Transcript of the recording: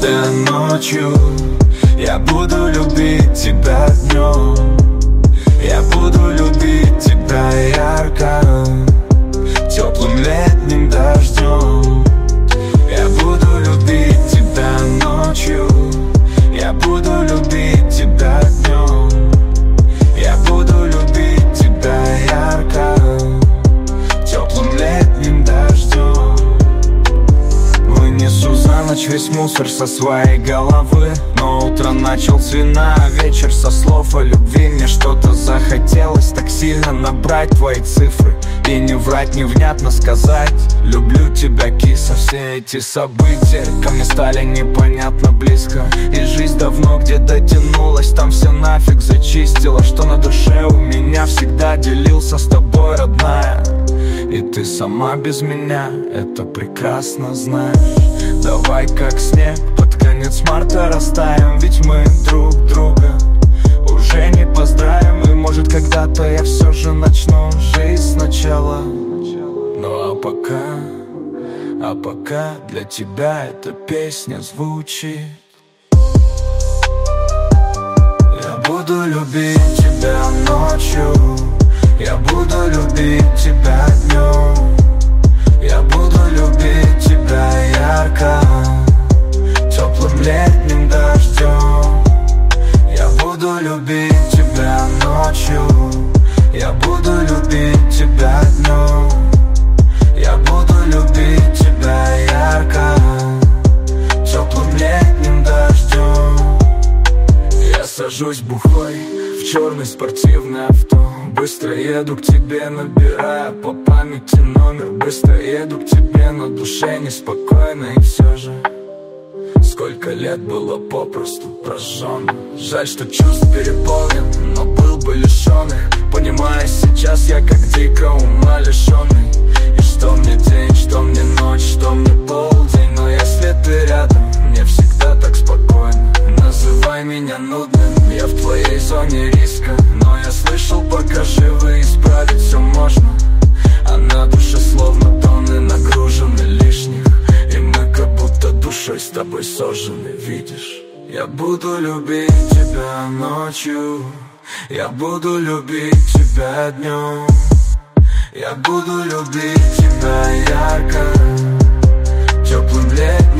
тебя ночью, я буду любить тебя днем. Я буду любить тебя ярко, теплым летним дождем. Я буду любить тебя ночью, я буду любить тебя днем. Я буду любить тебя ярко, теплым летним дождем. Вынесу за ночь весь мусор со своей головы, но утро начал с вина, вечер со слов о любви. Мне что-то захотелось так сильно набрать твои цифры и не врать, невнятно сказать: люблю тебя, киса. Все эти события ко мне стали непонятно близко, и жизнь давно где-то тянулась, там все нафиг зачистила. Что на душе у меня всегда делился с тобой, родная, и ты сама без меня это прекрасно знаешь. Давай как снег под конец марта растаем, ведь мы друг друга уже не поздравим. И может когда-то я все же начну жизнь сначала. Ну а пока для тебя эта песня звучит. Я буду любить тебя ночью, я буду любить тебя днем. Я буду любить тебя ярко, теплым летним дождем. Я буду любить тебя ночью, я буду любить тебя днем. Я буду любить тебя ярко, теплым летним дождем. Я сажусь бухой в черный спортивный авто, быстро еду к тебе, набирая по памяти номер. Быстро еду к тебе, на душе неспокойно. И все же сколько лет было попросту прожжено. Жаль, что чувств переполнен, но был бы лишен их. Понимая сейчас, я как дико ума лишенный. И что мне день, что мне ночь, что мне полдень. Но если ты рядом, мне всегда так спокойно. Называй меня нудным, я в твоей зоне риска, но я слышал, пока живы, исправить все можно. А на душе словно тонны нагружены лишних, и мы как будто душой с тобой сожжены, видишь. Я буду любить тебя ночью, я буду любить тебя днем. Я буду любить тебя ярко, теплым летом